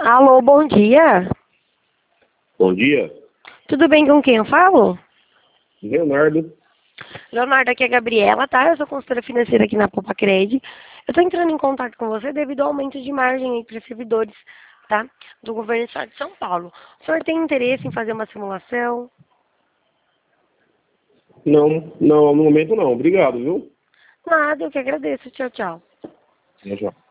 Alô, bom dia. Bom dia, Tudo bem com quem eu falo? Leonardo. Leonardo, aqui é a Gabriela, tá? Eu sou consultora financeira aqui na Popacred. Eu tô entrando em contato com você devido ao aumento de margem aí para servidores, tá? Do governo do estado de São Paulo. O senhor tem interesse em fazer uma simulação? Não, não, no momento não. Obrigado, viu? Nada, eu que agradeço. Tchau, tchau. Tchau, tchau.